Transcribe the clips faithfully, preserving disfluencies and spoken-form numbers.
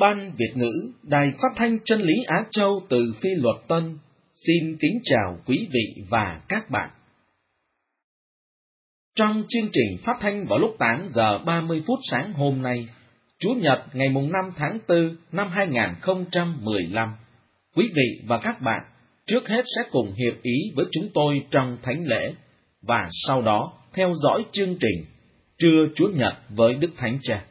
Ban Việt ngữ, Đài Phát thanh Chân lý Á Châu từ Phi Luật Tân, xin kính chào quý vị và các bạn. Trong chương trình phát thanh vào lúc tám giờ ba mươi phút sáng hôm nay, Chủ nhật ngày năm tháng tư năm hai nghìn không trăm mười lăm, quý vị và các bạn trước hết sẽ cùng hiệp ý với chúng tôi trong thánh lễ, và sau đó theo dõi chương trình Trưa Chúa Nhật với Đức Thánh Cha.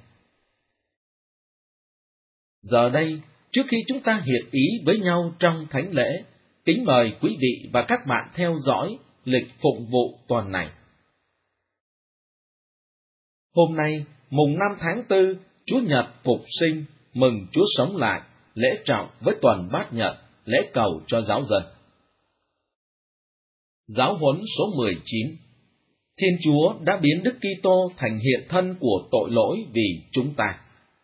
Giờ đây, trước khi chúng ta hiệp ý với nhau trong thánh lễ, kính mời quý vị và các bạn theo dõi lịch phụng vụ tuần này. Hôm nay, mùng năm tháng tư, Chúa Nhật Phục Sinh, mừng Chúa sống lại, lễ trọng với tuần Bát Nhật, lễ cầu cho giáo dân. Giáo huấn số mười chín. Thiên Chúa đã biến Đức Kitô thành hiện thân của tội lỗi vì chúng ta.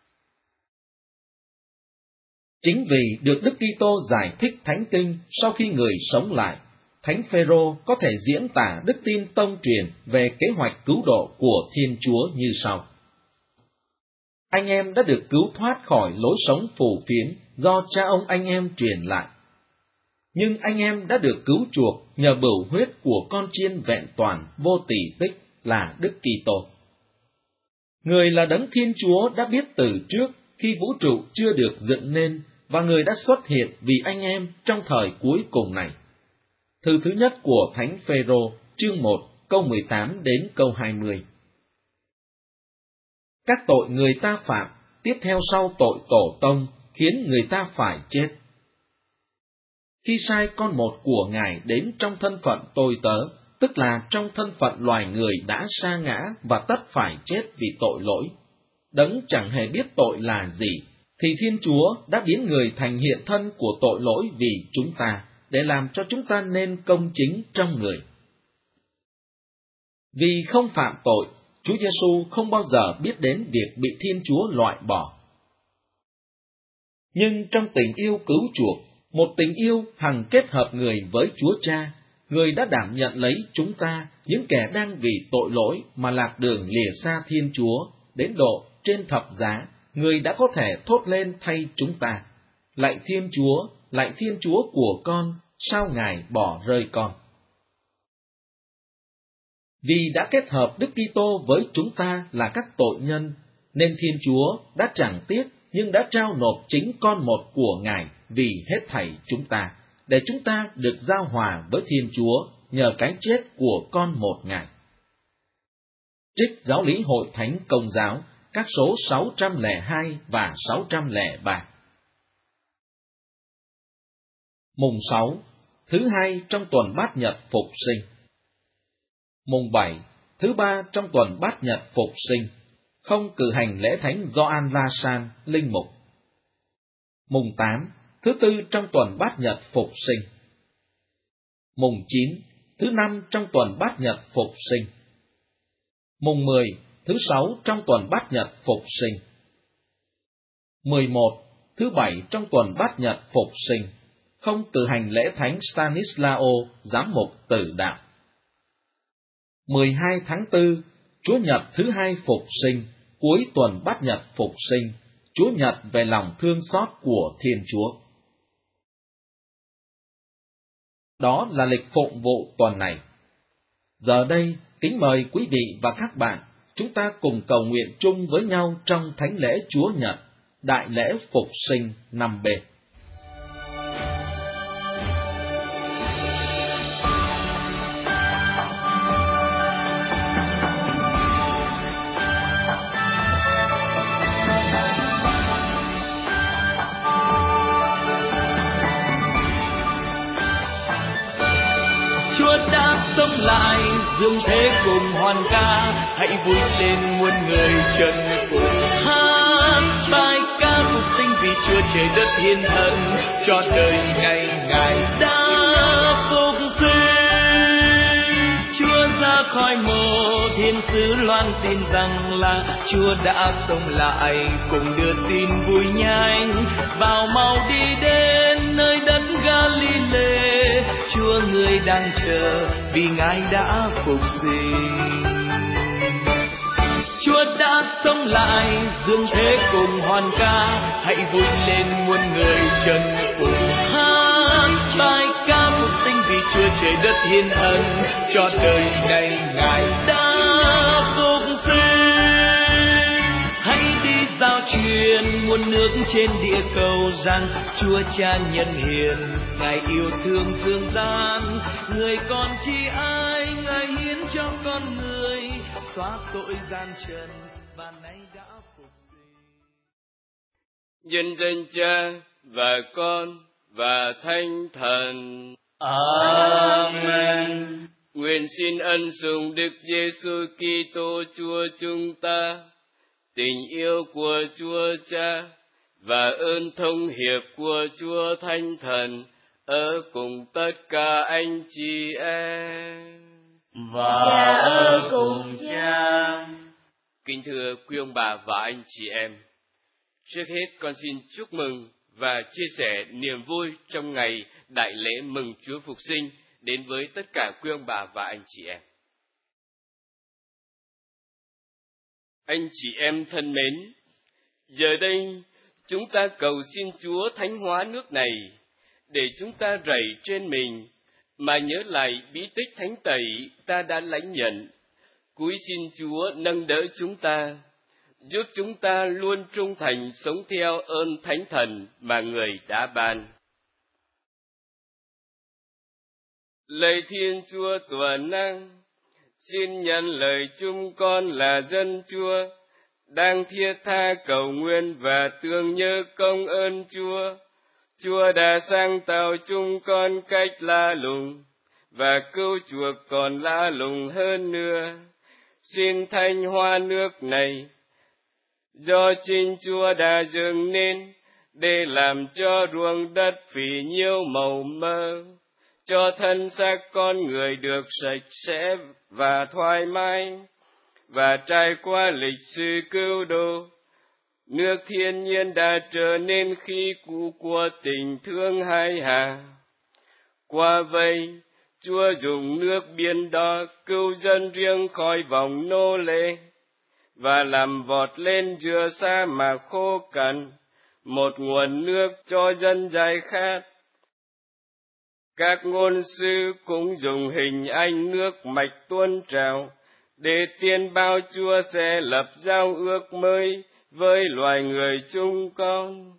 Chính vì được Đức Kitô giải thích Thánh Kinh sau khi người sống lại, Thánh Phêrô có thể diễn tả đức tin tông truyền về kế hoạch cứu độ của Thiên Chúa như sau. Anh em đã được cứu thoát khỏi lối sống phù phiếm do cha ông anh em truyền lại. Nhưng anh em đã được cứu chuộc nhờ bửu huyết của con chiên vẹn toàn vô tỷ tích là Đức Kitô. Người là đấng Thiên Chúa đã biết từ trước khi vũ trụ chưa được dựng nên, và người đã xuất hiện vì anh em trong thời cuối cùng này. Thư thứ nhất của Thánh Phêrô, chương một, câu mười tám đến câu hai mươi. Các tội người ta phạm, tiếp theo sau tội tổ tông, khiến người ta phải chết. Khi sai con một của Ngài đến trong thân phận tôi tớ, tức là trong thân phận loài người đã sa ngã và tất phải chết vì tội lỗi, đấng chẳng hề biết tội là gì, thì Thiên Chúa đã biến người thành hiện thân của tội lỗi vì chúng ta, để làm cho chúng ta nên công chính trong người. Vì không phạm tội, Chúa Giêsu không bao giờ biết đến việc bị Thiên Chúa loại bỏ. Nhưng trong tình yêu cứu chuộc, một tình yêu hằng kết hợp người với Chúa Cha, người đã đảm nhận lấy chúng ta, những kẻ đang vì tội lỗi mà lạc đường lìa xa Thiên Chúa, đến độ trên thập giá, người đã có thể thốt lên thay chúng ta: lạy Thiên Chúa, lạy Thiên Chúa của con, sao Ngài bỏ rơi con? Vì đã kết hợp Đức Kitô với chúng ta là các tội nhân, nên Thiên Chúa đã chẳng tiếc nhưng đã trao nộp chính con một của Ngài vì hết thảy chúng ta, để chúng ta được giao hòa với Thiên Chúa nhờ cái chết của con một Ngài. Trích Giáo lý Hội Thánh Công giáo, các số sáu trăm lẻ hai và sáu trăm lẻ ba. Mùng sáu, thứ hai trong tuần Bát Nhật Phục Sinh. Mùng bảy, thứ ba trong tuần Bát Nhật Phục Sinh, không cử hành lễ thánh Gioan La San, linh mục. Mùng tám, thứ tư trong tuần Bát Nhật Phục Sinh. Mùng chín, thứ năm trong tuần Bát Nhật Phục Sinh. Mùng mười, thứ sáu trong tuần Bát Nhật Phục Sinh. mười một, thứ bảy trong tuần Bát Nhật Phục Sinh, không cử hành lễ thánh Stanislao, giám mục tử đạo. mười hai tháng tư, Chúa Nhật thứ hai Phục Sinh, cuối tuần Bát Nhật Phục Sinh, Chúa Nhật về lòng thương xót của Thiên Chúa. Đó là lịch phụng vụ tuần này. Giờ đây, kính mời quý vị và các bạn, chúng ta cùng cầu nguyện chung với nhau trong thánh lễ Chúa Nhật, đại lễ Phục Sinh năm B. Chúa đã sống lại, dương thế cùng hoan ca, hãy vui lên muôn người chân cùng hát bài ca phục sinh, vì Chúa trời đất thiên thần cho đời ngày Ngài đã phục sinh. Chúa ra khỏi mộ, thiên sứ loan tin rằng là Chúa đã sống lại, cùng đưa tin vui nhanh vào mau đi đến nơi đất Galilee. Chúa người đang chờ vì Ngài đã phục sinh. Chúa đã sống lại, dương thế cùng hoan ca, hãy vui lên muôn người trần cùng hát bài ca phục sinh, vì Chúa trời đất hiến ân cho đời này Ngài đã phục sinh. Hãy đi giao truyền muôn nước trên địa cầu rằng Chúa Cha nhân hiền, Ngài yêu thương thương gian, người còn chi ai, Ngài hiến cho con người xóa tội gian trần và nay đã phục sinh. Nhân danh Cha và Con và Thánh Thần. Amen. Nguyện xin ân sủng Đức Giêsu Kitô Chúa chúng ta, tình yêu của Chúa Cha và ơn thông hiệp của Chúa Thánh Thần ở cùng tất cả anh chị em và ở cùng Cha. Kính thưa quý ông bà và anh chị em, trước hết con xin chúc mừng và chia sẻ niềm vui trong ngày đại lễ mừng Chúa Phục sinh đến với tất cả quý ông bà và anh chị em. Anh chị em thân mến, giờ đây chúng ta cầu xin Chúa thánh hóa nước này để chúng ta rảy trên mình mà nhớ lại bí tích thánh tẩy ta đã lãnh nhận. Cúi xin Chúa nâng đỡ chúng ta, giúp chúng ta luôn trung thành sống theo ơn Thánh Thần mà Người đã ban. Lạy Thiên Chúa toàn năng, xin nhận lời chúng con là dân Chúa, đang thiết tha cầu nguyện và tưởng nhớ công ơn Chúa. Chúa đã sáng tạo chúng con cách lạ lùng, và cứu chuộc còn lạ lùng hơn nữa. Xin thanh hoa nước này, do chính Chúa đã dựng nên, để làm cho ruộng đất phì nhiêu màu mơ, cho thân xác con người được sạch sẽ và thoải mái, và trải qua lịch sử cứu độ, nước thiên nhiên đã trở nên khí cụ của tình thương hai hà. Qua vậy, Chúa dùng nước biển đó cứu dân riêng khỏi vòng nô lệ, và làm vọt lên giữa sa mạc khô cằn, một nguồn nước cho dân giải khát. Các ngôn sứ cũng dùng hình ảnh nước mạch tuôn trào, để tiên bao Chúa sẽ lập giao ước mới với loài người chúng con.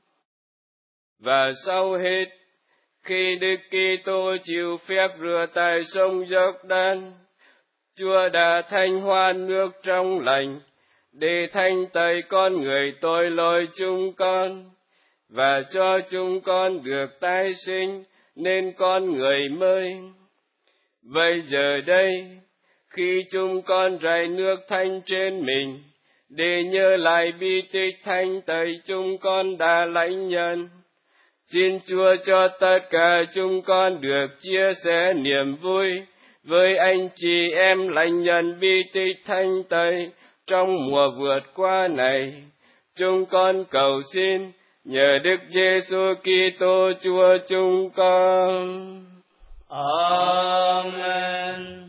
Và sau hết, khi Đức Kitô chịu phép rửa tại sông Giô-đan, Chúa đã thanh hoa nước trong lành để thanh tẩy con người tội lỗi chúng con, và cho chúng con được tái sinh nên con người mới. Bây giờ đây, khi chúng con rải nước thanh trên mình, để nhớ lại bi tích thanh tẩy chúng con đã lãnh nhận, xin Chúa cho tất cả chúng con được chia sẻ niềm vui với anh chị em lãnh nhận bi tích thanh tẩy trong mùa vượt qua này. Chúng con cầu xin nhờ Đức Giêsu Kitô Chúa chúng con. Amen.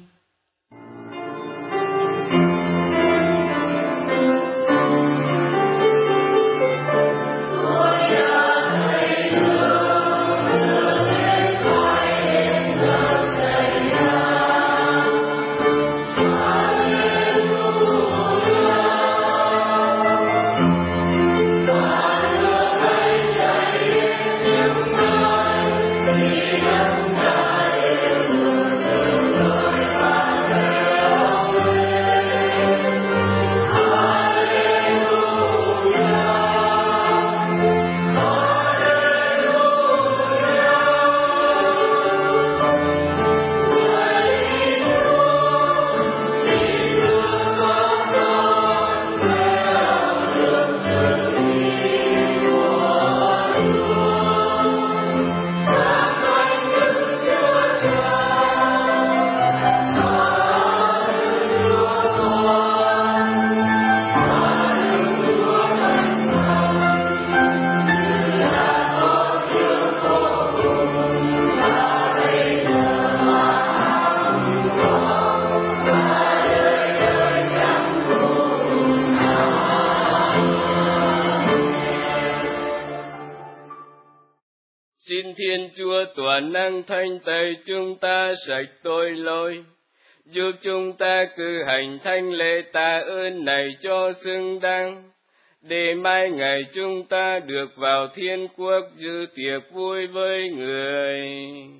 Xin Thiên Chúa toàn năng thanh tẩy chúng ta sạch tội lỗi, giúp chúng ta cử hành thánh lễ tạ ơn này cho xứng đáng, để mai ngày chúng ta được vào thiên quốc dự tiệc vui với người.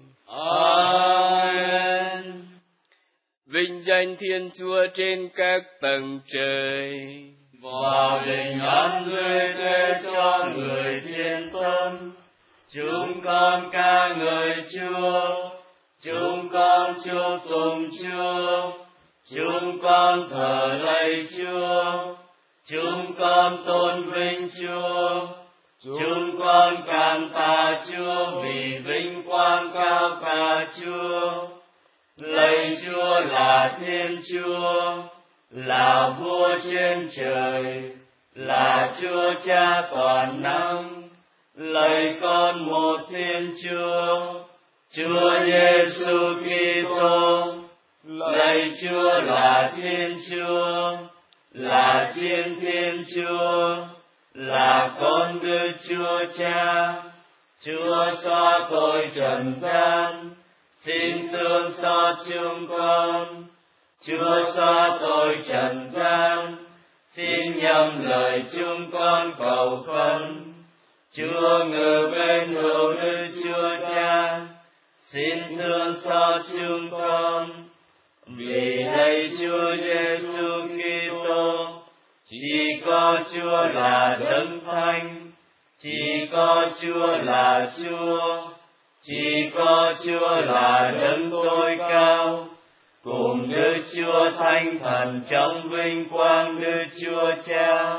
Amen. Vinh danh Thiên Chúa trên các tầng trời, Vào đình an vui tươi cho người thiên tâm. Chúng con ca ngợi Chúa, chúng con chúc tụng Chúa, chúng con thờ lạy Chúa, chúng con tôn vinh Chúa, chúng con cảm tạ Chúa vì vinh quang cao cả Chúa. Lạy Chúa là Thiên Chúa, là vua trên trời, là Chúa Cha toàn năng. Lạy con một Thiên Chúa, Chúa Giêsu Kitô. Lạy Chúa là Thiên Chúa, là Thiên Thiên Chúa, là con Đức Chúa Cha. Chúa xóa tội trần gian, xin thương xót chúng con. Chúa xóa tội trần gian, xin nhầm lời chúng con cầu khẩn. Chúa ngự bên hữu Đức Chúa Cha, xin thương xót chúng con. Vì lạy Chúa Giêsu Kitô, chỉ có Chúa là Đấng Thánh, chỉ có Chúa là Chúa, chỉ có Chúa là Đấng tối cao, cùng Đức Chúa Thánh Thần trong vinh quang Đức Chúa Cha.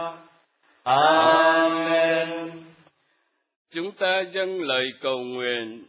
Amen. Chúng ta dâng lời cầu nguyện.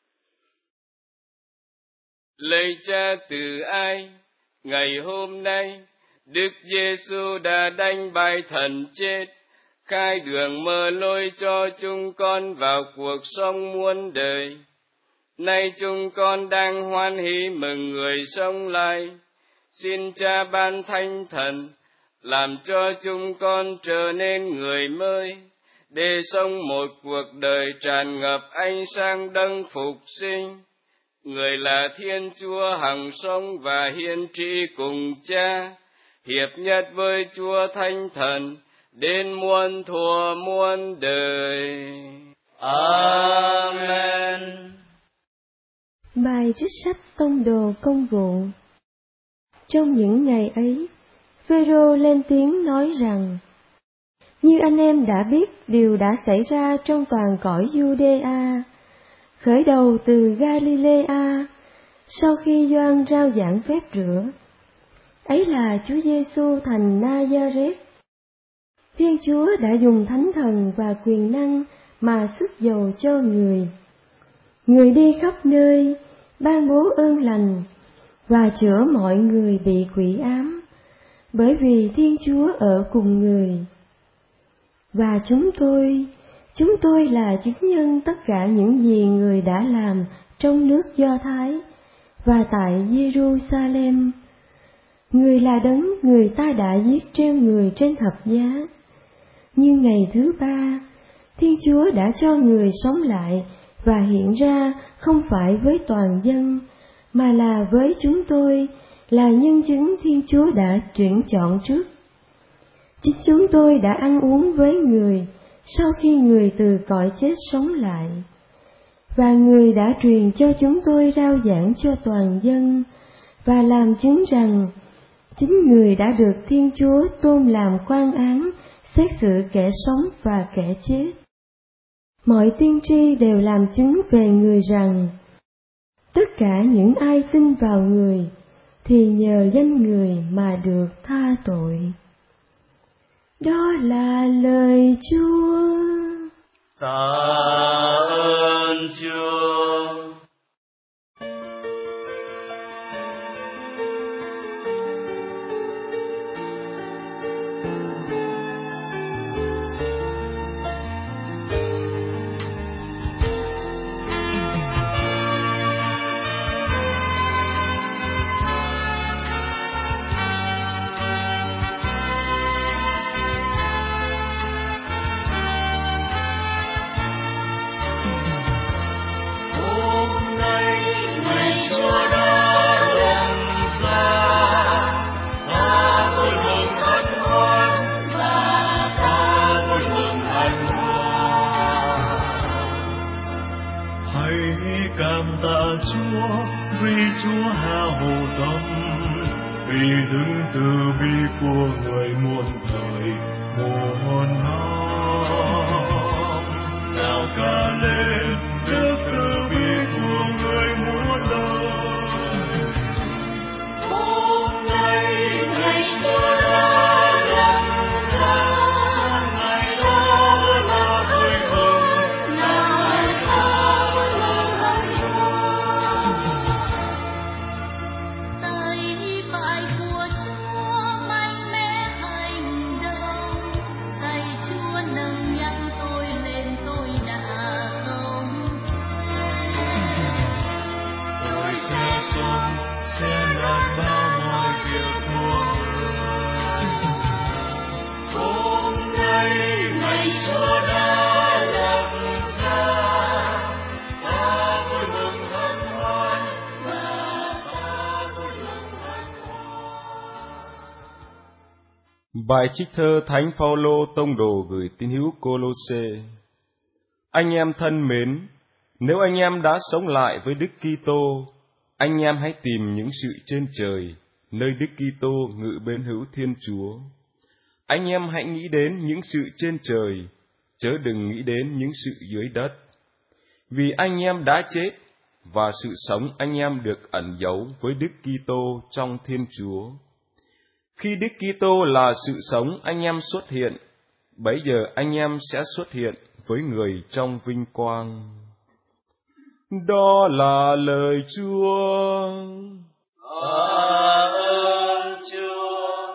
Lạy Cha từ ai, ngày hôm nay, Đức Giêsu đã đánh bại thần chết, khai đường mở lối cho chúng con vào cuộc sống muôn đời. Nay chúng con đang hoan hỷ mừng người sống lại. Xin Cha ban Thánh Thần, làm cho chúng con trở nên người mới, để sống một cuộc đời tràn ngập ánh sáng đấng phục sinh. Người là Thiên Chúa hằng sống và hiển trị cùng Cha, hiệp nhất với Chúa Thánh Thần, đến muôn thuở muôn đời. Amen. Bài trích sách Tông Đồ Công vụ. Trong những ngày ấy, Phêrô lên tiếng nói rằng: Như anh em đã biết điều đã xảy ra trong toàn cõi Giu-đê-a, khởi đầu từ Ga-li-lê-a, sau khi Gioan rao giảng phép rửa, ấy là Chúa Giêsu thành Na-gia-rét. Thiên Chúa đã dùng Thánh Thần và quyền năng mà sức dầu cho người. Người đi khắp nơi, ban bố ơn lành và chữa mọi người bị quỷ ám, bởi vì Thiên Chúa ở cùng người. Và chúng tôi, chúng tôi là chứng nhân tất cả những gì người đã làm trong nước Do Thái và tại Giê-ru-sa-lem. Người là đấng người ta đã giết treo người trên thập giá. Nhưng ngày thứ ba, Thiên Chúa đã cho người sống lại và hiện ra không phải với toàn dân, mà là với chúng tôi, là nhân chứng Thiên Chúa đã tuyển chọn trước. Chính chúng tôi đã ăn uống với người sau khi người từ cõi chết sống lại, và người đã truyền cho chúng tôi rao giảng cho toàn dân, và làm chứng rằng chính người đã được Thiên Chúa tôn làm quan án, xét xử kẻ sống và kẻ chết. Mọi tiên tri đều làm chứng về người rằng tất cả những ai tin vào người thì nhờ danh người mà được tha tội. Đó là lời Chúa. Tạ ơn Chúa. cảm tạ Chúa, vì Chúa hao tâm, vì đức từ bi của người muôn thời muôn năm. Nào ca lên đức từ bi của người muôn đời. Hôm nay ngày xưa đã lặng xa, ngày đó là vui mừng, ngày đó là hạnh phúc. Tay phải của Chúa mạnh mẽ hành động, tay Chúa nâng nhắc tôi lên, tôi đã không Tôi sẽ sống, sẽ làm bao mọi việc của người. hôm nay ngày xưa đã lặng xa, ta vui mừng hân hoan, và ta vui mừng hân hoan. Bài trích thơ Thánh Phaolô tông đồ gửi tín hữu Cô-lô-sê. Anh em thân mến, nếu anh em đã sống lại với Đức Kitô, anh em hãy tìm những sự trên trời, nơi Đức Kitô ngự bên hữu Thiên Chúa. Anh em hãy nghĩ đến những sự trên trời, chớ đừng nghĩ đến những sự dưới đất. Vì anh em đã chết, và sự sống anh em được ẩn giấu với Đức Kitô trong Thiên Chúa. Khi Đức Kitô là sự sống anh em xuất hiện, bấy giờ anh em sẽ xuất hiện với người trong vinh quang. Đó là lời Chúa. Tạ ơn Chúa.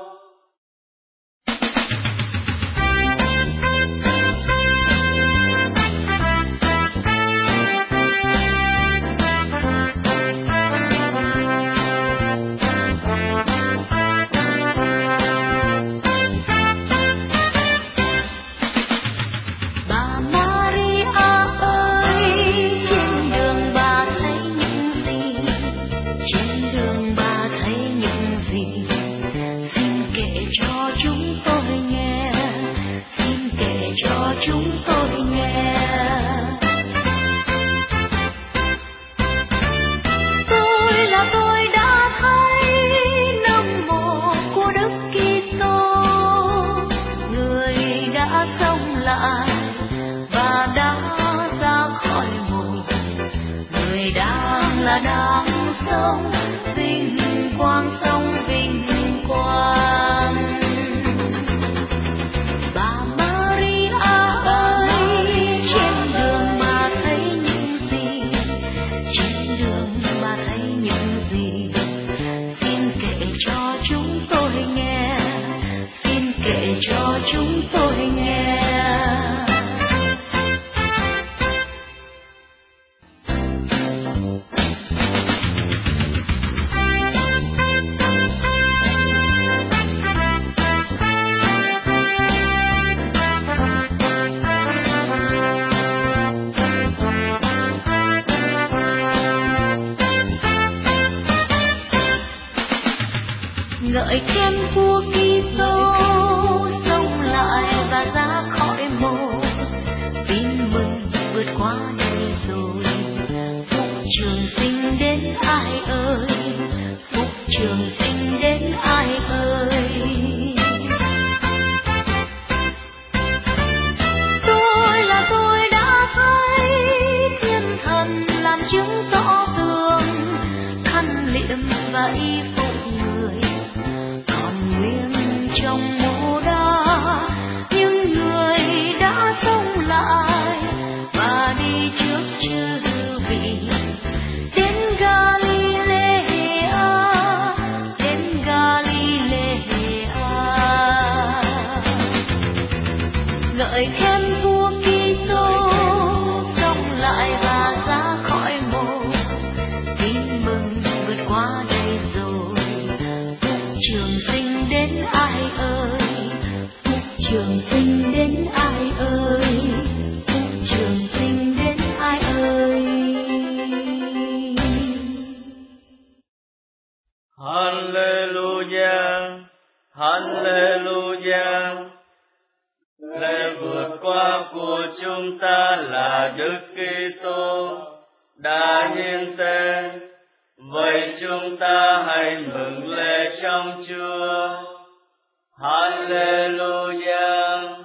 Bà Maria ơi, trên đường bà thấy những gì? Trên đường bà thấy những gì? Xin kể cho chúng tôi nghe, xin kể cho chúng tôi nghe. Tôi là tôi đã thấy nấm mồ của Đức Kitô, người đã sống lại và đã ra khỏi mồ, người đang là đang sống vinh quang, sống vinh quang. Bà Maria ơi, trên đường bà thấy những gì? Trên đường bà thấy những gì? Xin kể cho chúng tôi nghe, xin kể cho chúng tôi nghe. Ngợi khen vua Kitô sống lại và ra khỏi mồ, tin mừng vượt qua đời rồi. Phúc trường sinh đến ai ơi, phúc trường sinh đến ai ơi. Tôi là tôi đã thấy thiên thần làm chứng tỏ tường, khăn liệm và y phục người còn nguyên trong mộ đá. Những người đã sống lại và đi trước chư vị đến Galilea, đến Galilea. Ngợi khen vua Kitô sống lại và ra khỏi mồ, tin mừng vượt qua đời rồi. Phúc trường sinh đến ai ơi, phúc trường sinh đến ai ơi, phúc trường sinh đến ai ơi. Hallelujah, Hallelujah. Lễ vượt qua của chúng ta là Đức Kitô, đã hiến tế. Vậy chúng ta hãy mừng lễ trong Chúa. Hallelujah.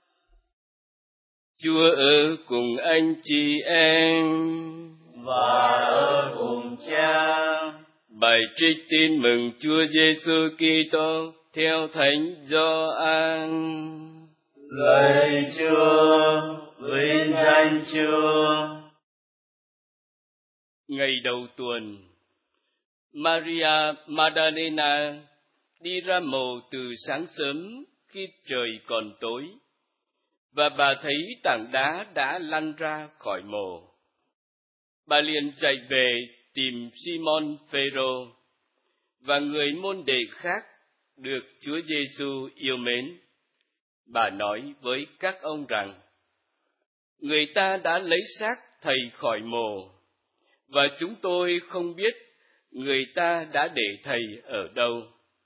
Chúa ở cùng anh chị em và ở cùng Cha. Bài trích tin mừng Chúa Giêsu Kitô theo Thánh Gioan. Lạy Chúa, vinh danh Chúa. Ngày đầu tuần, Maria Magdalena đi ra mồ từ sáng sớm khi trời còn tối, và bà thấy tảng đá đã lăn ra khỏi mồ. Bà liền chạy về tìm Simon Phêrô và người môn đệ khác được Chúa Giêsu yêu mến. Bà nói với các ông rằng: người ta đã lấy xác thầy khỏi mồ, và chúng tôi không biết người ta đã để thầy ở đâu.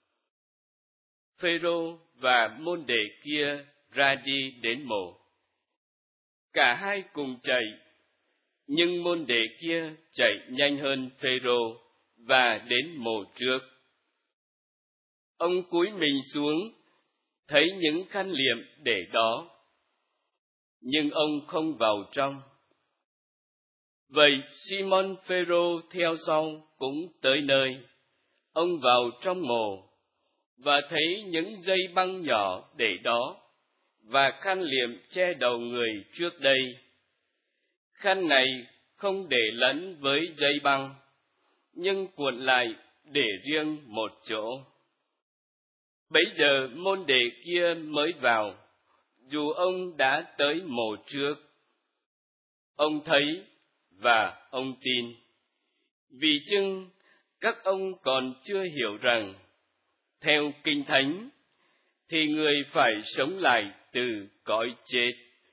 Phêrô và môn đệ kia ra đi đến mồ. Cả hai cùng chạy, nhưng môn đệ kia chạy nhanh hơn Phêrô và đến mồ trước. Ông cúi mình xuống, thấy những khăn liệm để đó, nhưng ông không vào trong. Vậy Simon Phêrô theo sau cũng tới nơi. Ông vào trong mồ và thấy những dây băng nhỏ để đó và khăn liệm che đầu người trước đây. Khăn này không để lẫn với dây băng, nhưng cuộn lại để riêng một chỗ. Bấy giờ môn đệ kia mới vào, dù ông đã tới mồ trước. Ông thấy và ông tin, vì chưng các ông còn chưa hiểu rằng, theo Kinh Thánh, thì người phải sống lại từ cõi chết.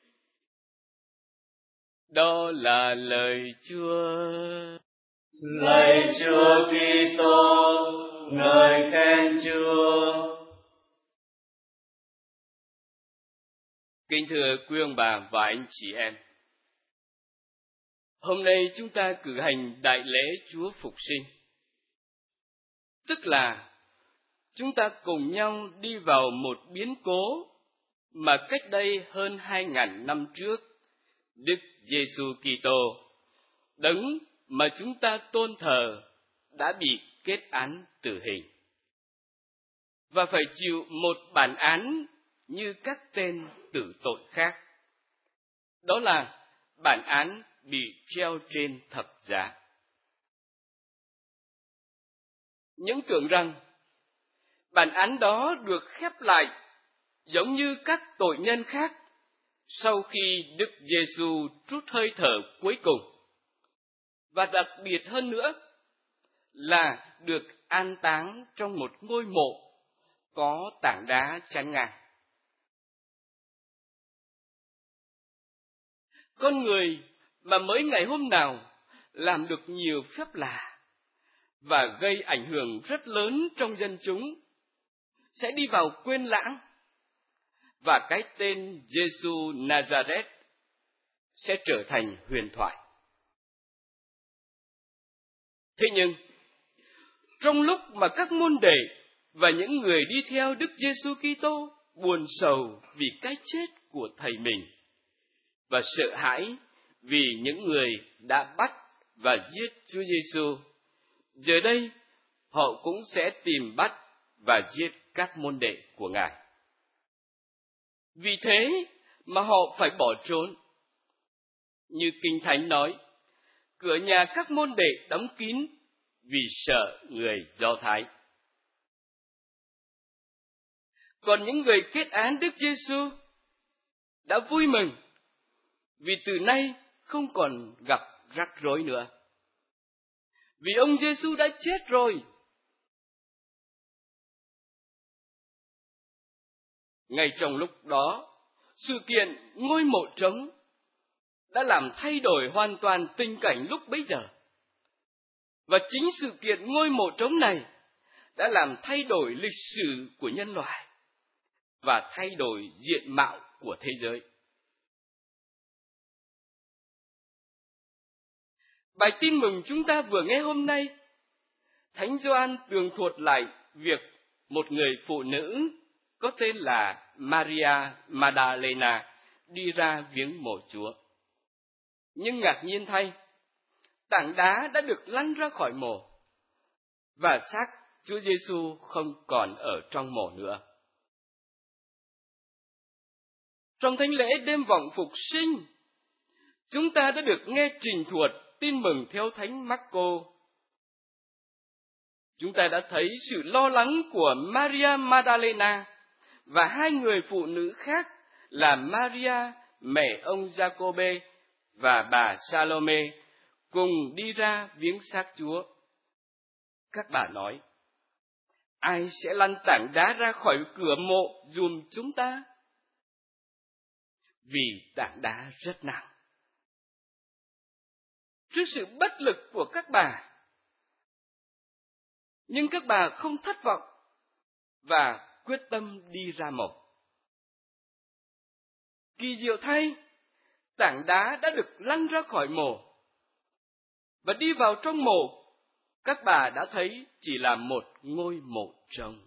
Đó là lời Chúa. Lạy Chúa Kitô, ngợi khen Chúa. Kính thưa quý ông bà và anh chị em, hôm nay chúng ta cử hành đại lễ Chúa Phục Sinh, tức là chúng ta cùng nhau đi vào một biến cố mà cách đây hơn hai ngàn năm trước, Đức Giêsu Kitô, đấng mà chúng ta tôn thờ, đã bị kết án tử hình và phải chịu một bản án như các tên tử tội khác. Đó là bản án bị treo trên thập giá. Những tưởng rằng bản án đó được khép lại giống như các tội nhân khác sau khi Đức Giêsu trút hơi thở cuối cùng, và đặc biệt hơn nữa là được an táng trong một ngôi mộ có tảng đá chắn ngang. Con người mà mới ngày hôm nào làm được nhiều phép lạ và gây ảnh hưởng rất lớn trong dân chúng sẽ đi vào quên lãng, và cái tên Giêsu Nazareth sẽ trở thành huyền thoại. Thế nhưng, trong lúc mà các môn đệ và những người đi theo Đức Giêsu Kitô buồn sầu vì cái chết của thầy mình và sợ hãi vì những người đã bắt và giết Chúa Giêsu, giờ đây họ cũng sẽ tìm bắt và giết các môn đệ của Ngài. Vì thế mà họ phải bỏ trốn. Như Kinh Thánh nói, cửa nhà các môn đệ đóng kín vì sợ người Do Thái. Còn những người kết án Đức Giêsu đã vui mừng, vì từ nay không còn gặp rắc rối nữa. Vì ông Giêsu đã chết rồi. Ngay trong lúc đó, sự kiện ngôi mộ trống đã làm thay đổi hoàn toàn tình cảnh lúc bấy giờ. Và chính sự kiện ngôi mộ trống này đã làm thay đổi lịch sử của nhân loại và thay đổi diện mạo của thế giới. Bài tin mừng chúng ta vừa nghe hôm nay, Thánh Gioan tường thuật lại việc một người phụ nữ có tên là Maria Magdalena đi ra viếng mộ Chúa. Nhưng ngạc nhiên thay, tảng đá đã được lăn ra khỏi mộ và xác Chúa Giêsu không còn ở trong mộ nữa. Trong thánh lễ đêm vọng phục sinh, chúng ta đã được nghe trình thuật tin mừng theo Thánh Marco. Chúng ta đã thấy sự lo lắng của Maria Magdalena và hai người phụ nữ khác là Maria, mẹ ông Giacôbê, và bà Salome cùng đi ra viếng xác Chúa. Các bà nói, ai sẽ lăn tảng đá ra khỏi cửa mộ giùm chúng ta? Vì tảng đá rất nặng. Trước sự bất lực của các bà, nhưng các bà không thất vọng và quyết tâm đi ra mộ. Kỳ diệu thay, tảng đá đã được lăn ra khỏi mộ, và đi vào trong mộ, các bà đã thấy chỉ là một ngôi mộ trống.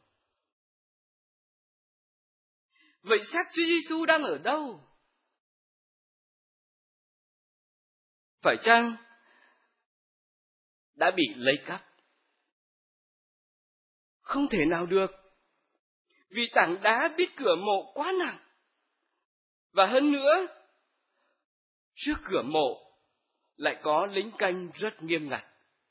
Vậy xác Chúa Giêsu đang ở đâu? Phải chăng đã bị lấy cắp? Không thể nào được, vì tảng đá bít cửa mộ quá nặng. Và hơn nữa, trước cửa mộ lại có lính canh rất nghiêm ngặt.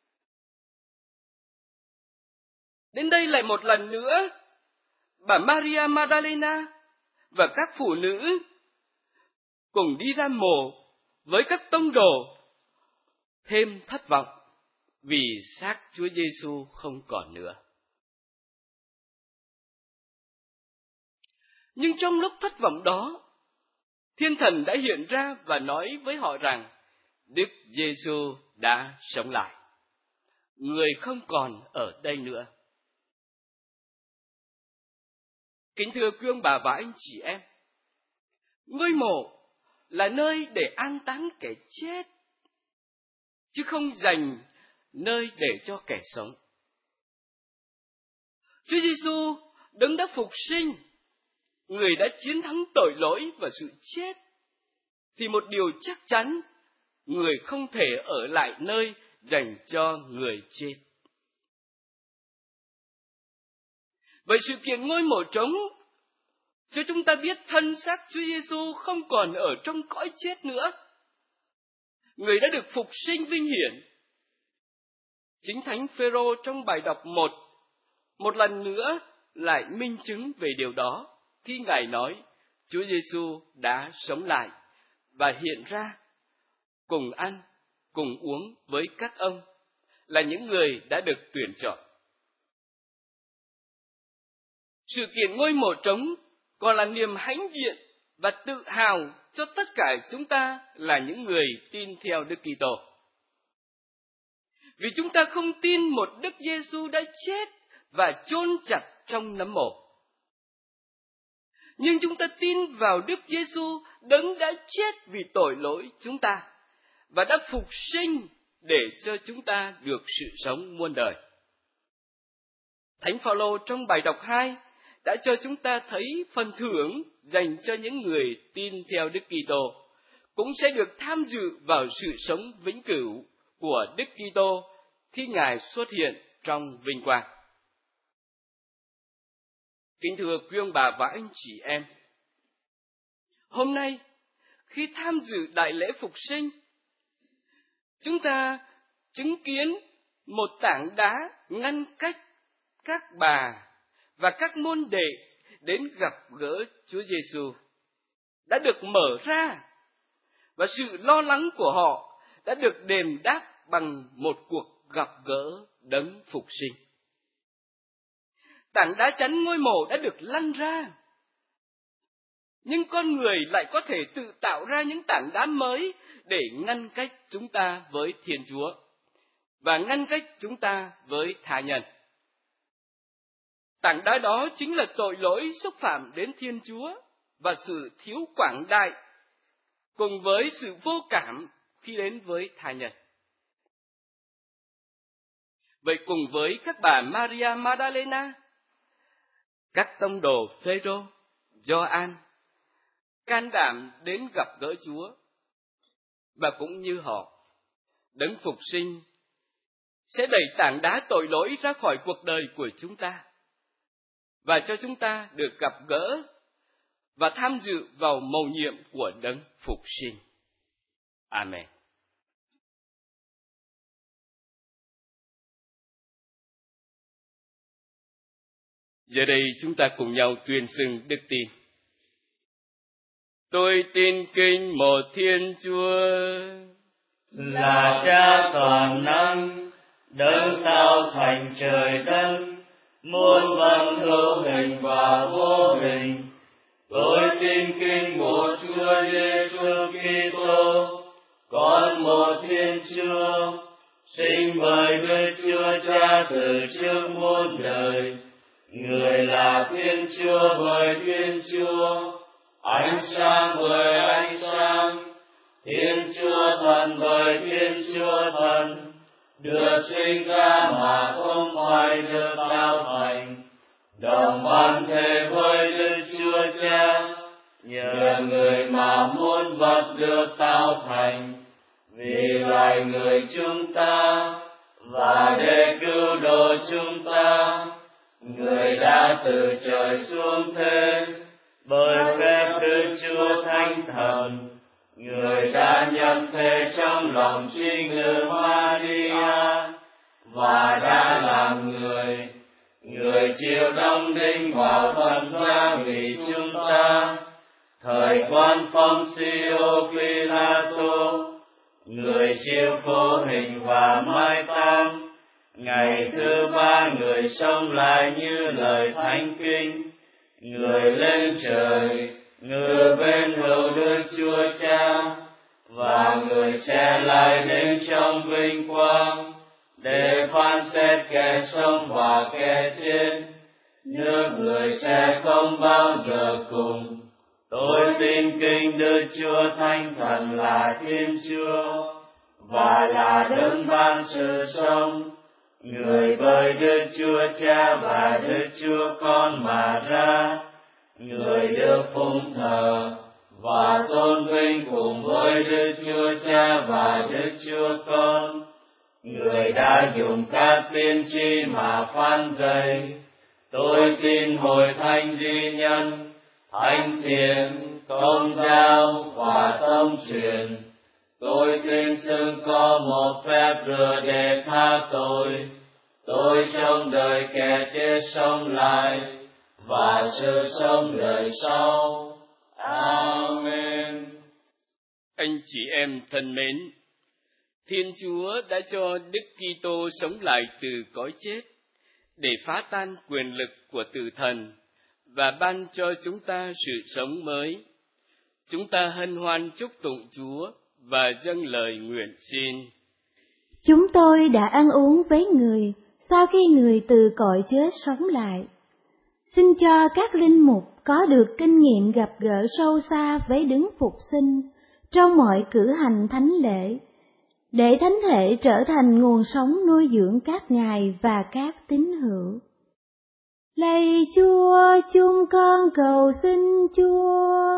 Đến đây lại một lần nữa, bà Maria Magdalena và các phụ nữ cùng đi ra mộ với các tông đồ, thêm thất vọng vì xác Chúa Giêsu không còn nữa. Nhưng trong lúc thất vọng đó, Thiên Thần đã hiện ra và nói với họ rằng Đức Giêsu đã sống lại. Người không còn ở đây nữa. Kính thưa quý ông bà và anh chị em, ngôi mộ là nơi để an táng kẻ chết, chứ không dành nơi để cho kẻ sống. Chúa Giêsu đấng đã phục sinh, người đã chiến thắng tội lỗi và sự chết, thì một điều chắc chắn, người không thể ở lại nơi dành cho người chết. Vậy sự kiện ngôi mộ trống cho chúng ta biết thân xác Chúa Giêsu không còn ở trong cõi chết nữa. Người đã được phục sinh vinh hiển. Chính Thánh Phêrô trong bài đọc một, một lần nữa lại minh chứng về điều đó khi Ngài nói Chúa Giêsu đã sống lại và hiện ra cùng ăn, cùng uống với các ông là những người đã được tuyển chọn. Sự kiện ngôi mộ trống còn là niềm hãnh diện và tự hào cho tất cả chúng ta là những người tin theo Đức Kitô. Vì chúng ta không tin một Đức Giêsu đã chết và chôn chặt trong nấm mộ. Nhưng chúng ta tin vào Đức Giêsu đấng đã chết vì tội lỗi chúng ta và đã phục sinh để cho chúng ta được sự sống muôn đời. Thánh Phaolô trong bài đọc hai đã cho chúng ta thấy phần thưởng dành cho những người tin theo Đức Kitô cũng sẽ được tham dự vào sự sống vĩnh cửu của Đức Kitô khi Ngài xuất hiện trong vinh quang. Kính thưa quý ông bà và anh chị em, hôm nay khi tham dự đại lễ phục sinh, chúng ta chứng kiến một tảng đá ngăn cách các bà và các môn đệ đến gặp gỡ Chúa Giêsu đã được mở ra, và sự lo lắng của họ đã được đền đáp bằng một cuộc gặp gỡ đấng phục sinh. Tảng đá chắn ngôi mộ đã được lăn ra, nhưng con người lại có thể tự tạo ra những tảng đá mới để ngăn cách chúng ta với Thiên Chúa và ngăn cách chúng ta với tha nhân. Tảng đá đó chính là tội lỗi xúc phạm đến Thiên Chúa và sự thiếu quảng đại cùng với sự vô cảm khi đến với tha nhân. Vậy cùng với các bà Maria Magdalena, các tông đồ Phêrô, Gioan can đảm đến gặp gỡ Chúa, và cũng như họ, Đấng Phục Sinh sẽ đẩy tảng đá tội lỗi ra khỏi cuộc đời của chúng ta và cho chúng ta được gặp gỡ và tham dự vào mầu nhiệm của Đấng Phục Sinh. Amen. Giờ đây chúng ta cùng nhau tuyên xưng đức tin. Tôi tin kính một Thiên Chúa, là Cha toàn năng, đấng tạo thành trời đất, muôn vật hữu hình và vô hình. Tôi tin kính một Chúa Giêsu Kitô, con một Thiên Chúa, sinh bởi Đức Chúa Cha từ trước muôn đời. Người là Thiên Chúa bởi Thiên Chúa, ánh sáng bởi ánh sáng, Thiên Chúa Thần bởi Thiên Chúa Thần, được sinh ra mà không phải được tạo thành, đồng ban thể với Đức Chúa Cha, nhờ người mà muôn vật được tạo thành, vì loài người chúng ta, và để cứu độ chúng ta, người đã từ trời xuống thế, bởi phép Đức Chúa Thánh Thần, người đã nhận thể trong lòng trinh nữ Maria, và đã làm người, người chịu đóng đinh vào phận giá vì chúng ta, thời quan phong Poncio Pilato, người chịu khổ hình và mai táng. Ngày thứ ba người sống lại như lời Thánh Kinh, người lên trời, ngự bên hữu Đức Chúa Cha, và người sẽ lại đến trong vinh quang, để phán xét kẻ sống và kẻ chết. Nước người sẽ không bao giờ cùng. Tôi tin kính Đức Chúa Thánh Thần là Thiên Chúa, và là đấng ban sự sống, người bởi Đức Chúa Cha và Đức Chúa Con mà ra, người được phụng thờ và tôn vinh cùng với Đức Chúa Cha và Đức Chúa Con, người đã dùng các tiên tri mà phán dạy. Tôi tin hội thánh duy nhân, thánh thiện, công giáo và tông truyền. Tôi tin xưng có một phép rửa để tha tội. Tôi trong đời kẻ chết sống lại, và sự sống đời sau. Amen. Anh chị em thân mến, Thiên Chúa đã cho Đức Kitô sống lại từ cõi chết để phá tan quyền lực của tử thần và ban cho chúng ta sự sống mới. Chúng ta hân hoan chúc tụng Chúa và dâng lời nguyện xin. Chúng tôi đã ăn uống với người sau khi người từ cõi chết sống lại. Xin cho các linh mục có được kinh nghiệm gặp gỡ sâu xa với Đấng Phục Sinh trong mọi cử hành thánh lễ, để thánh thể trở thành nguồn sống nuôi dưỡng các ngài và các tín hữu. Lạy Chúa, chúng con cầu xin Chúa.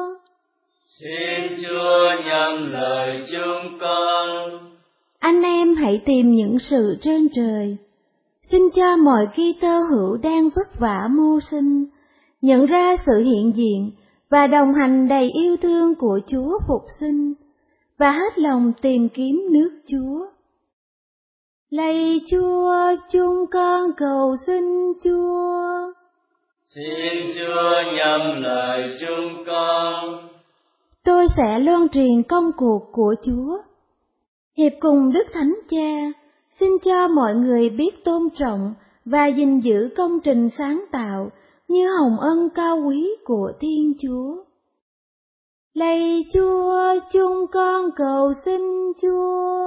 Xin Chúa nhậm lời chúng con. Anh em hãy tìm những sự trên trời. Xin cho mọi Kitô hữu đang vất vả mưu sinh nhận ra sự hiện diện và đồng hành đầy yêu thương của Chúa Phục Sinh, và hết lòng tìm kiếm nước Chúa. Lạy Chúa, chúng con cầu xin Chúa. Xin Chúa nhậm lời chúng con. Tôi sẽ loan truyền công cuộc của Chúa. Hiệp cùng Đức Thánh Cha, xin cho mọi người biết tôn trọng và gìn giữ công trình sáng tạo như hồng ân cao quý của Thiên Chúa. Lạy Chúa, chúng con cầu xin Chúa.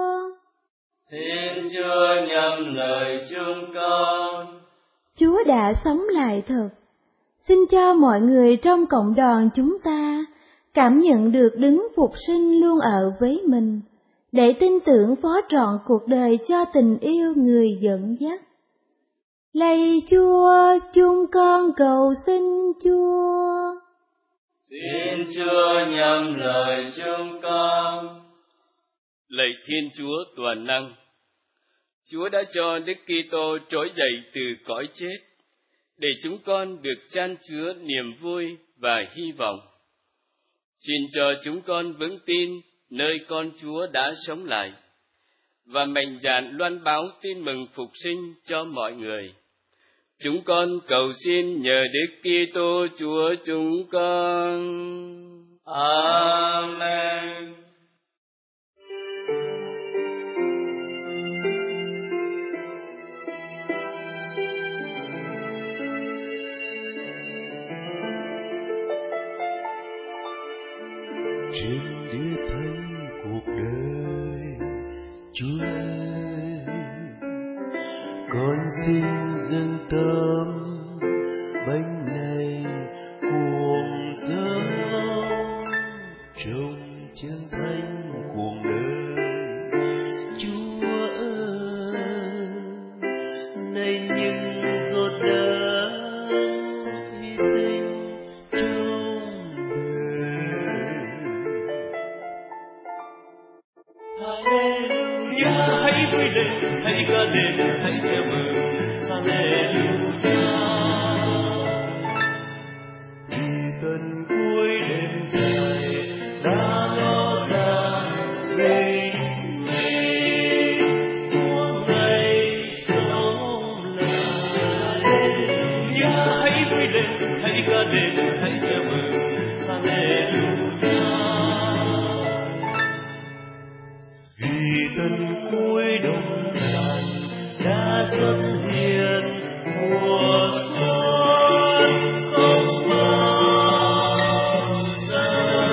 Xin Chúa nhậm lời chúng con. Chúa đã sống lại thật. Xin cho mọi người trong cộng đoàn chúng ta cảm nhận được Đấng Phục Sinh luôn ở với mình, để tin tưởng phó trọn cuộc đời cho tình yêu người dẫn dắt. Lạy Chúa, chúng con cầu xin Chúa. Xin Chúa nhắm lời chúng con. Lạy Thiên Chúa toàn năng, Chúa đã cho Đức Kitô trỗi dậy từ cõi chết, để chúng con được chan chứa niềm vui và hy vọng. Xin cho chúng con vững tin nơi con Chúa đã sống lại, và mạnh dạn loan báo tin mừng phục sinh cho mọi người. Chúng con cầu xin nhờ Đức Kitô Chúa chúng con. Amen. Trên địa thánh cuộc đời, Chúa ơi, con xin dâng tâm bánh này cuồng dâng trong chân thánh cuộc đời. Chúa ơi, này những giọt đắng hy sinh trong đời. Hallelujah, hãy vui lên, hãy ca lên, hãy reo mừng. Hallelujah. Vì tận cuối đêm dài đã lo ra bình minh, của ngày sống lại. Hallelujah, hãy vui lên, hãy ca lên, hãy reo mừng. Hallelujah. Vì tận cuối đông tàn đã xuất hiện mùa xuân không bao giờ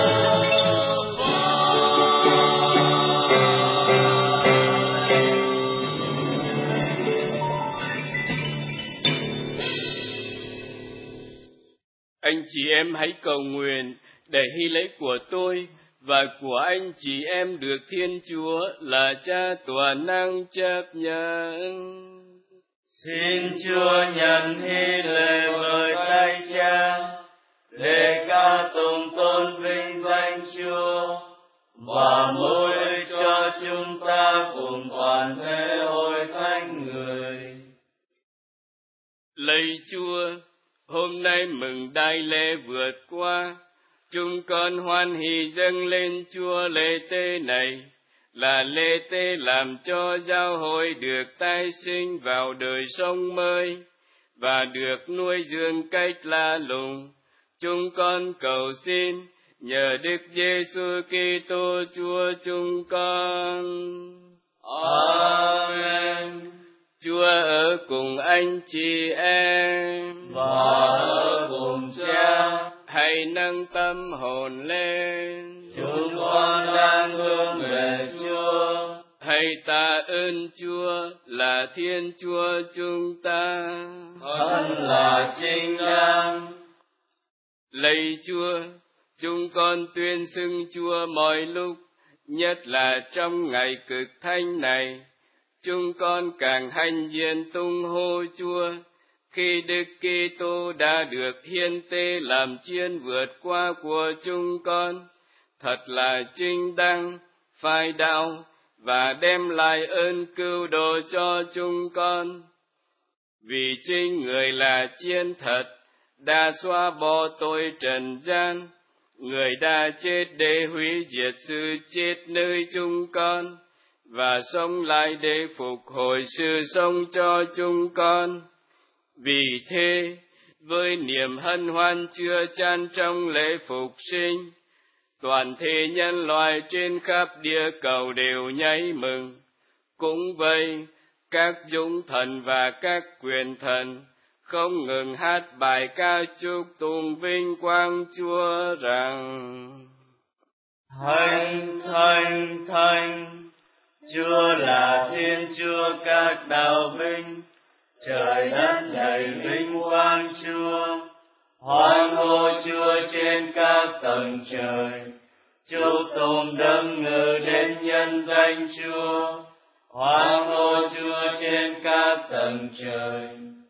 Anh chị em hãy cầu nguyện để hy lễ của tôi và của anh chị em được Thiên Chúa là Cha toàn năng chấp nhận. Xin Chúa nhận hy lễ với tay Cha, để ca tụng tôn vinh danh Chúa, và mỗi cho chúng ta cùng toàn thể hội thánh người. Lạy Chúa, hôm nay mừng đại lễ vượt qua, chúng con hoan hỷ dâng lên Chúa lễ tế này, là lễ tế làm cho giáo hội được tái sinh vào đời sống mới và được nuôi dưỡng cách lạ lùng. Chúng con cầu xin nhờ Đức Giêsu Kitô Chúa chúng con. Amen. Chúa ở cùng anh chị em Và ở cùng Cha. Hãy nâng tâm hồn lên. Chúng con đang hướng về Chúa. Hãy tạ ơn Chúa là Thiên Chúa chúng ta. Thân là chính đáng. Lạy Chúa, chúng con tuyên xưng Chúa mọi lúc, nhất là trong ngày cực thánh này. Chúng con càng hãnh diện tung hô Chúa, khi Đức Kitô đã được hiến tế làm chiên vượt qua của chúng con, thật là chính đáng, phải đạo và đem lại ơn cứu độ cho chúng con. Vì chính người là chiên thật, đã xóa bỏ tội trần gian, người đã chết để hủy diệt sự chết nơi chúng con, và sống lại để phục hồi sự sống cho chúng con. Vì thế, với niềm hân hoan chưa chan trong lễ phục sinh, toàn thể nhân loại trên khắp địa cầu đều nhảy mừng. Cũng vậy, các dũng thần và các quyền thần không ngừng hát bài ca chúc tụng vinh quang Chúa rằng: Thánh, thánh, thánh, Chúa là Thiên Chúa các đạo binh, trời đất đầy vinh quang Chúa. Hoan hô Chúa trên các tầng trời, chúc tụng đấng ngự đến nhân danh Chúa, hoan hô Chúa trên các tầng trời.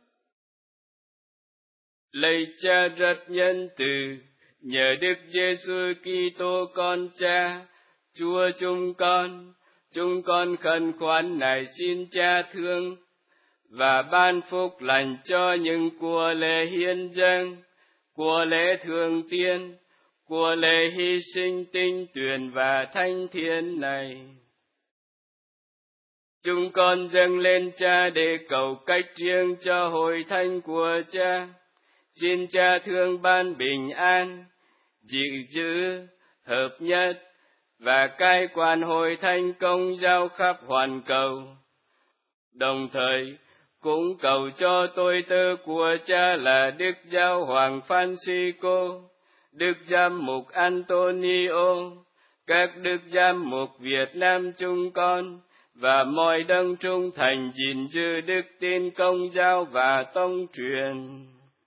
Lạy Cha rất nhân từ, nhờ Đức Giêsu Kitô con Cha, Chúa chúng con, chúng con khẩn khoản này xin Cha thương và ban phúc lành cho những của lễ hiến dâng, của lễ thường tiên, của lễ hy sinh tinh tuyển và thanh thiện này. Chúng con dâng lên Cha để cầu cách riêng cho hội thánh của Cha. Xin Cha thương ban bình an, dịu giữ, hợp nhất và cai quản hội thánh công giáo khắp hoàn cầu. Đồng thời, cũng cầu cho tôi tớ của Cha là Đức Giáo Hoàng Francisco, Đức Giám mục Antonio, các Đức Giám mục Việt Nam chúng con, và mọi đấng trung thành gìn giữ đức tin công giáo và tông truyền.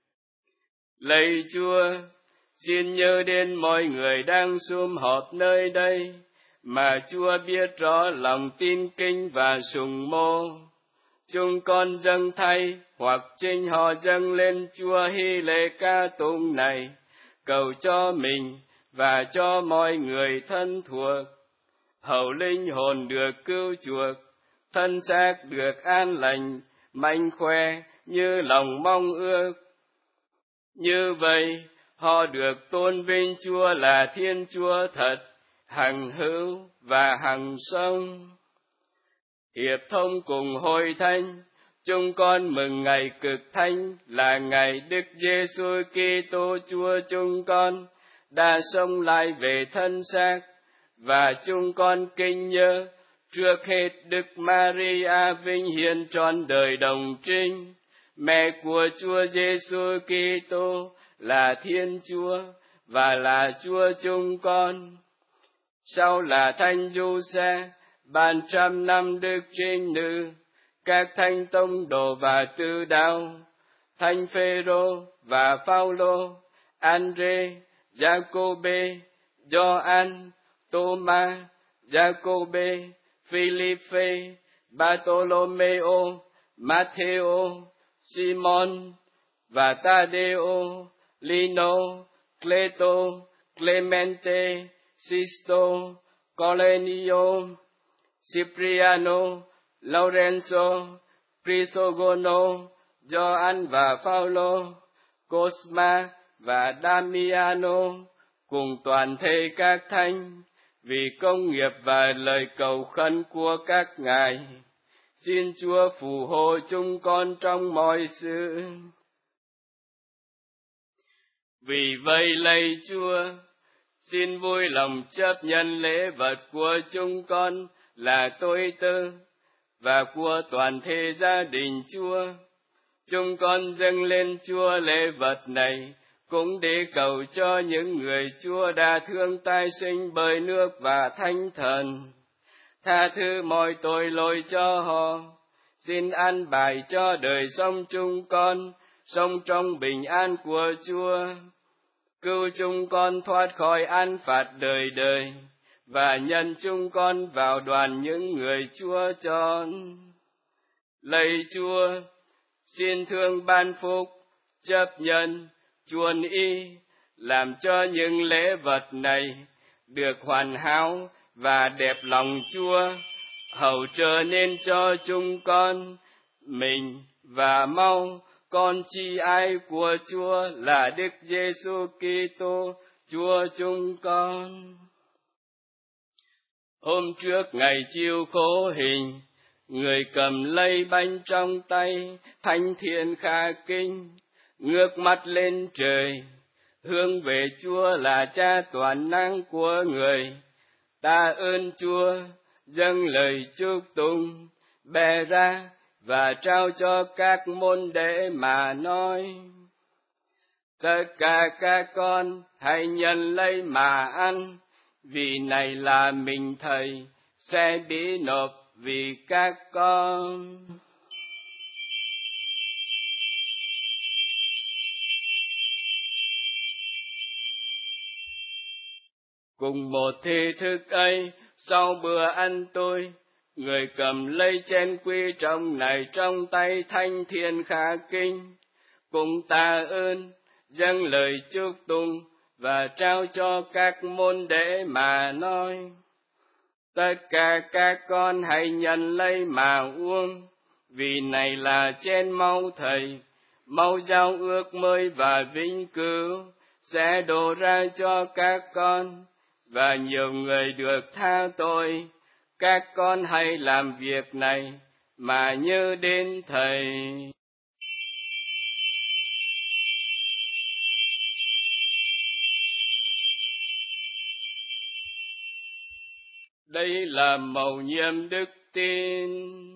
Lạy Chúa, xin nhớ đến mọi người đang sum họp nơi đây, mà Chúa biết rõ lòng tin kính và sùng mô. Chúng con dâng thay hoặc chính họ dâng lên Chúa hy lễ ca tụng này, cầu cho mình và cho mọi người thân thuộc, hầu linh hồn được cứu chuộc, thân xác được an lành, mạnh khỏe như lòng mong ước. Như vậy, họ được tôn vinh Chúa là Thiên Chúa thật, hằng hữu và hằng sống. Hiệp thông cùng hội thánh, chúng con mừng ngày cực thánh là ngày Đức Giêsu Kitô Chúa chúng con đã sống lại về thân xác, và chúng con kính nhớ trước hết Đức Maria vinh hiển trọn đời đồng trinh, mẹ của Chúa Giêsu Kitô, là Thiên Chúa và là Chúa chúng con. Sau là Thánh Giuse, ban trăm năm Đức Trinh Nữ, các thánh tông đồ và tư đạo, Thánh Phêrô và Phaolô, Andre, Giacôbê, Gioan, Tô-ma, Giacôbê, Philippe, Bartolomeo, Matthêô, Simon và Tadeo, Lino, Cleto, Clemente, Sisto, Colenio, Cipriano, Lorenzo, Crisogono, Gioan và Phaolô, Cosma và Damiano, cùng toàn thể các thánh, vì công nghiệp và lời cầu khẩn của các ngài. Xin Chúa phù hộ chúng con trong mọi sự. Vì vậy lạy Chúa, xin vui lòng chấp nhận lễ vật của chúng con là tôi tớ và của toàn thể gia đình Chúa. Chúng con dâng lên Chúa lễ vật này cũng để cầu cho những người Chúa đã thương tái sinh bởi nước và Thánh Thần, tha thứ mọi tội lỗi cho họ. Xin an bài cho đời sống chúng con, sống trong bình an của Chúa, cứu chúng con thoát khỏi án phạt đời đời, và nhận chúng con vào đoàn những người Chúa chọn. Lạy Chúa, xin thương ban phúc, chấp nhận, chuồn y, làm cho những lễ vật này được hoàn hảo và đẹp lòng Chúa, hầu trở nên cho chúng con, mình và mau con chi ai của Chúa là Đức Giêsu Kitô, Chúa chúng con. Hôm trước ngày chiêu khổ hình, người cầm lấy bánh trong tay, thánh thiện khả kinh, ngước mắt lên trời, hướng về Chúa là Cha toàn năng của người. Ta ơn Chúa, dâng lời chúc tụng, bè ra và trao cho các môn đệ mà nói: tất cả các con hãy nhận lấy mà ăn, vì này là mình Thầy sẽ bị nộp vì các con. Cùng một thi thức ấy, sau bữa ăn tôi, người cầm lấy chén quý trọng này trong tay Thánh Thiện Khả Kinh, cùng tạ ơn, dâng lời chúc tụng và trao cho các môn đệ mà nói: Tất cả các con hãy nhận lấy mà uống, vì này là chén máu Thầy, máu giao ước mới và vĩnh cửu, sẽ đổ ra cho các con, và nhiều người được tha tội. Các con hãy làm việc này mà nhớ đến Thầy. Đây là mầu nhiệm đức tin.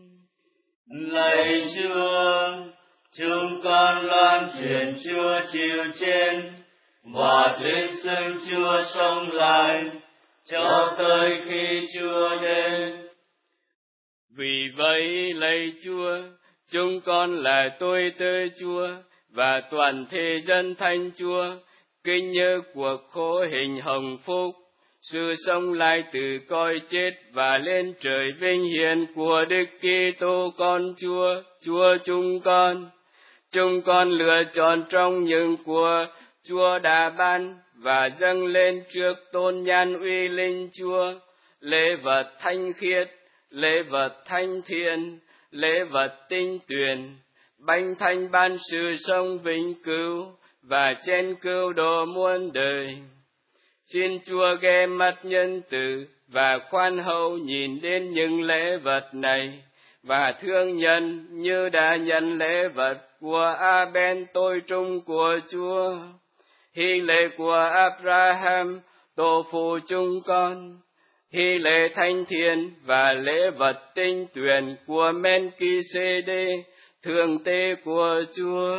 Lạy Chúa, chúng con loan truyền Chúa chịu trên và tuyên xưng Chúa sống lại cho tới khi Chúa đến. Vì vậy, lạy Chúa, chúng con là tôi tớ Chúa và toàn thể dân thánh Chúa, kính nhớ cuộc khổ hình hồng phúc, sự sống lại từ cõi chết và lên trời vinh hiển của Đức Kitô con Chúa, Chúa chúng con. Chúng con lựa chọn trong những của Chúa đã ban và dâng lên trước tôn nhan uy linh Chúa, lễ vật thanh khiết, lễ vật thanh thiện, lễ vật tinh tuyền, bánh thánh ban sự sống vĩnh cửu và chén cứu độ muôn đời. Xin Chúa ghé mắt nhân từ và khoan hậu nhìn đến những lễ vật này, và thương nhân như đã nhận lễ vật của Abel tôi trung của Chúa, hy lễ của Abraham tổ phụ chúng con, hy lễ thánh thiện và lễ vật tinh tuyền của Men-ki-sê-đê, thượng tế của Chúa.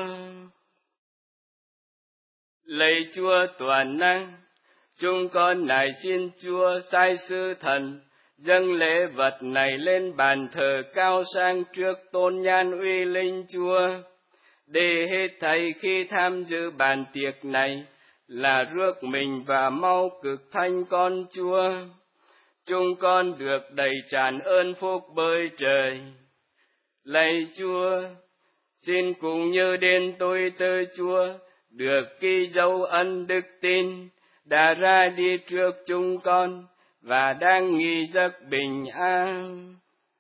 Lạy Chúa toàn năng, chúng con nài xin Chúa sai sứ thần dâng lễ vật này lên bàn thờ cao sang trước tôn nhan uy linh Chúa, để hết thảy khi tham dự bàn tiệc này là rước mình và mau cực thanh con Chúa. Chúng con được đầy tràn ơn phúc bởi trời. Lạy Chúa, xin cùng như đến tôi tớ Chúa, được ghi dấu ân đức tin, đã ra đi trước chúng con và đang nghỉ giấc bình an.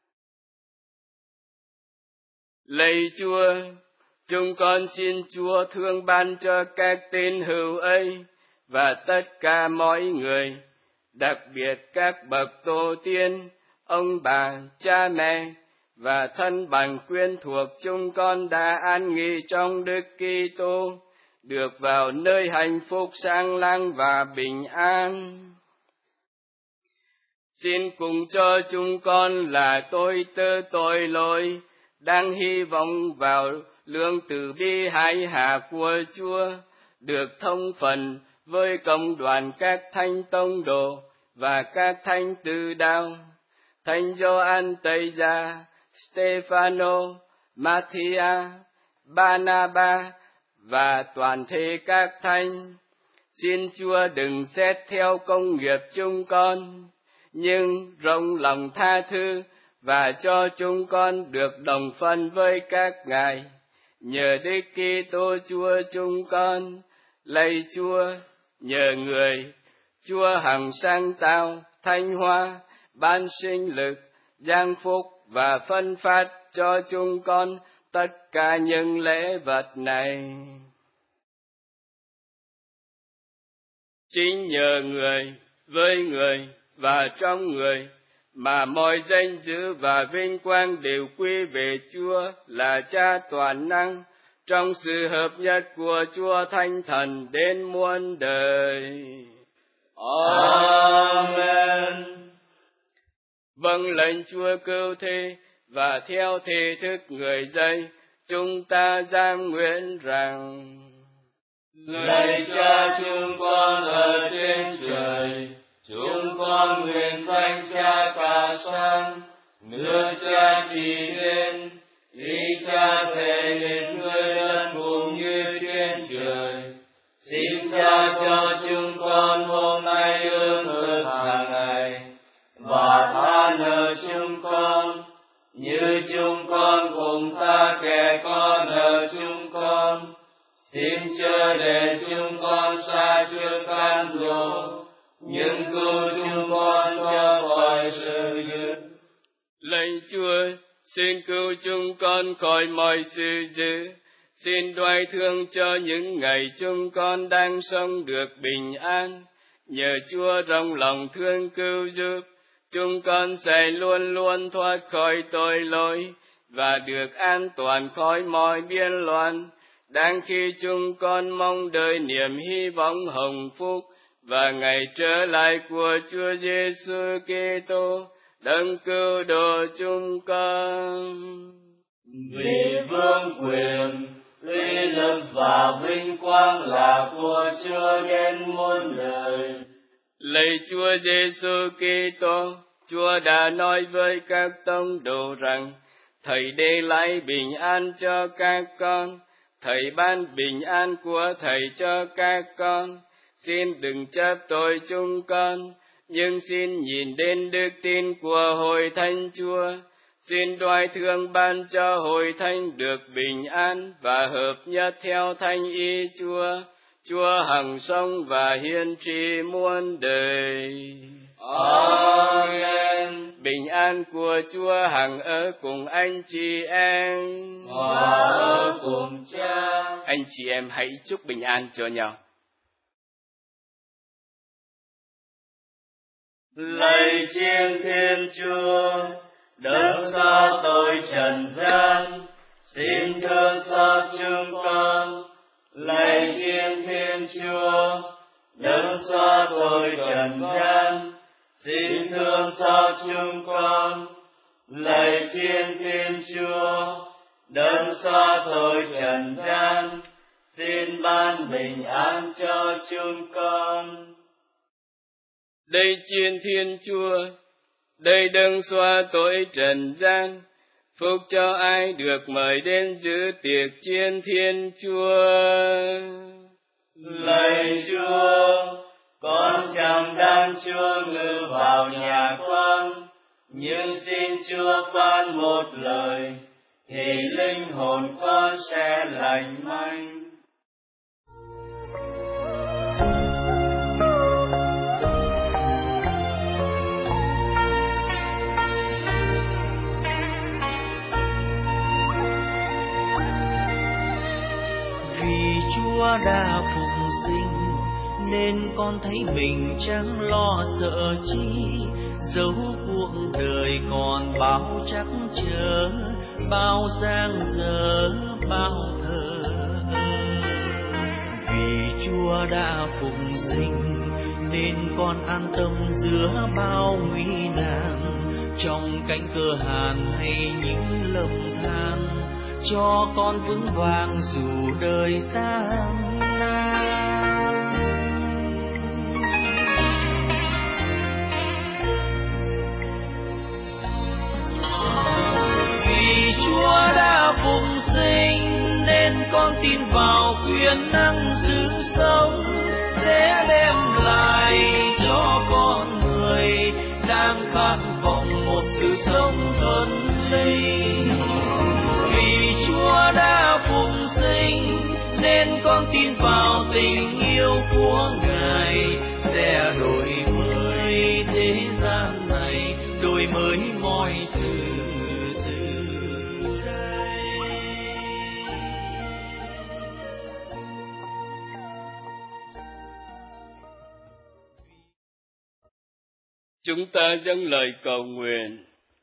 Lạy Chúa, chúng con xin Chúa thương ban cho các tín hữu ấy và tất cả mọi người, đặc biệt các bậc tổ tiên, ông bà, cha mẹ và thân bằng quyến thuộc chúng con đã an nghỉ trong Đức Kitô, được vào nơi hạnh phúc sáng láng và bình an. Xin cùng cho chúng con là tôi tớ tội lỗi, đang hy vọng vào lương từ bi hải hạ của Chúa, được thông phần với cộng đoàn các thánh tông đồ và các thánh từ đạo, thánh Gioan Tây Gia, Stefano, Mathia, Barnaba và toàn thể các thánh. Xin Chúa đừng xét theo công nghiệp chúng con, nhưng rộng lòng tha thứ và cho chúng con được đồng phân với các ngài, nhờ Đức Kitô Chúa chúng con. Lạy Chúa, nhờ người, Chúa hằng sáng tạo, thanh hoa, ban sinh lực, giáng phúc và phân phát cho chúng con tất cả những lễ vật này. Chính nhờ người, với người và trong người mà mọi danh dự và vinh quang đều quy về Chúa là Cha toàn năng, trong sự hợp nhất của Chúa Thánh Thần đến muôn đời. Amen. Vâng lệnh Chúa cứu thế và theo thể thức người dạy, chúng ta giang nguyện rằng: Lạy Cha chúng con ở trên trời, chúng con nguyện danh Cha cả sang, nước Cha trị đến, ý Cha thể hiện người dân cũng như trên trời. Xin Cha cho chúng con hôm nay ơn chúng con cùng ta kẻ con ở chúng con. Xin chớ để chúng con xa trước cám dỗ, nhưng cứu chúng con cho khỏi sự dữ. Lạy Chúa, xin cứu chúng con khỏi mọi sự dữ. Xin đoái thương cho những ngày chúng con đang sống được bình an. Nhờ Chúa rộng lòng thương cứu giúp, chúng con sẽ luôn luôn thoát khỏi tội lỗi và được an toàn khỏi mọi biên loạn. Đang khi chúng con mong đợi niềm hy vọng hồng phúc và ngày trở lại của Chúa Giêsu Kitô, đấng cứu độ chúng con. Vì vương quyền, uy lực và vinh quang là của Chúa đến muôn đời. Lạy Chúa Giêsu Kitô, Chúa đã nói với các tông đồ rằng: Thầy để lại bình an cho các con. Thầy ban bình an của Thầy cho các con. Xin đừng chấp tội chúng con, nhưng xin nhìn đến đức tin của Hội Thánh Chúa. Xin đoái thương ban cho Hội Thánh được bình an và hợp nhất theo thánh ý Chúa. Chúa hằng sống và hiên trị muôn đời. Amen. Bình an của Chúa hằng ở cùng anh chị em và ở cùng Cha. Anh chị em hãy chúc bình an cho nhau. Lạy Chiên Thiên Chúa, đấng xa tội trần gian, xin thương xót chúng con. Lạy Chiên Thiên Chúa, đấng xa tội trần gian, xin thương xót chúng con. Lạy Chiên Thiên Chúa, đấng xa tội trần gian, xin ban bình an cho chúng con. Đây Chiên Thiên Chúa, đây đấng xóa tội trần gian, phúc cho ai được mời đến dự tiệc Chiên Thiên Chúa. Lạy Chúa, con chẳng đáng Chúa ngự vào nhà con, nhưng xin Chúa phán một lời, thì linh hồn con sẽ lành mạnh. Chúa đã phục sinh nên con thấy mình chẳng lo sợ chi, dẫu cuộc đời còn bao trắc trở, bao giang dở, bao thờ. Vì Chúa đã phục sinh nên con an tâm giữa bao nguy nan, trong cánh cơ hàn hay những lầm than, cho con vững vàng dù đời gian nan. Vì Chúa đã phục sinh nên con tin vào quyền năng sự sống, sẽ đem lại cho con người đang khát vọng một sự sống thuần linh. Vì Chúa đã phục sinh nên con tin vào tình yêu của Ngài, sẽ đổi mới thế gian này, đổi mới mọi sự từ đây. Chúng ta dâng lời cầu nguyện.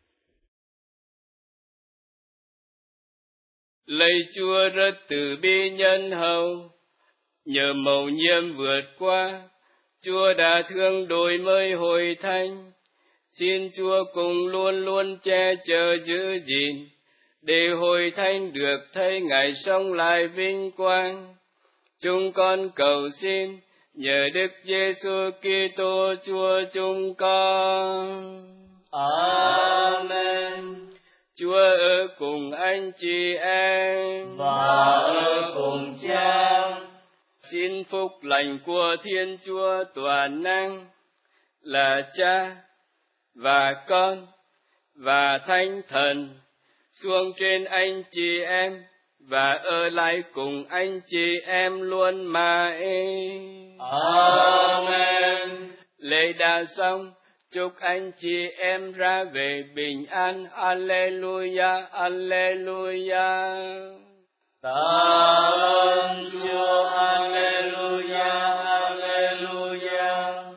Lạy Chúa rất từ bi nhân hậu, nhờ mầu nhiệm vượt qua, Chúa đã thương đổi mới Hội Thánh. Xin Chúa cùng luôn luôn che chở giữ gìn, để Hội Thánh được thấy Ngài sống lại vinh quang. Chúng con cầu xin nhờ Đức Giêsu Kitô Chúa chúng con. Amen. Chúa ở cùng anh chị em và ở cùng Cha. Xin phúc lành của Thiên Chúa toàn năng là Cha và Con và Thánh Thần xuống trên anh chị em và ở lại cùng anh chị em luôn mãi. Amen. Lễ đã xong, chúc anh chị em ra về bình an. Alleluia, Alleluia. Tạ ơn Chúa. Alleluia, Alleluia.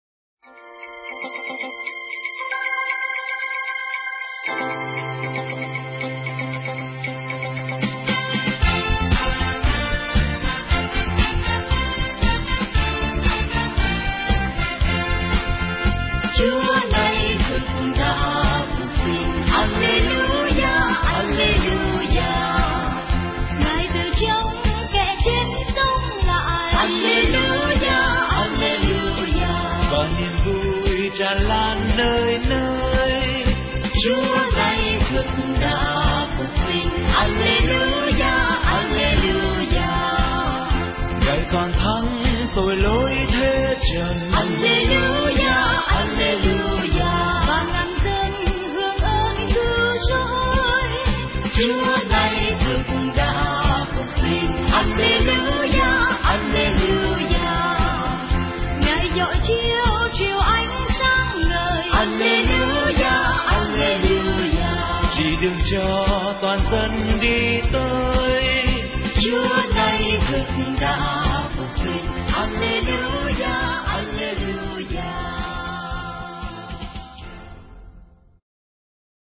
Chúa này thực đã phục sinh. Alleluia, Alleluia. Ngài từ trong kẻ chết sống lại. Alleluia, Alleluia. Và niềm vui tràn lan nơi nơi. Chúa này thực đã phục sinh. Alleluia, Alleluia. Ngài toàn thắng tội lỗi thế trần. Alleluia, Alleluia. Và ngàn dân hưởng ơn cứu rỗi. Chúa này thực đã phục sinh. Alleluia, Alleluia. Ngài dọi chiếu chiều ánh sáng ngời. Alleluia, Alleluia. Chỉ đường cho toàn dân đi tới. Chúa này thực đã phục sinh. Alleluia.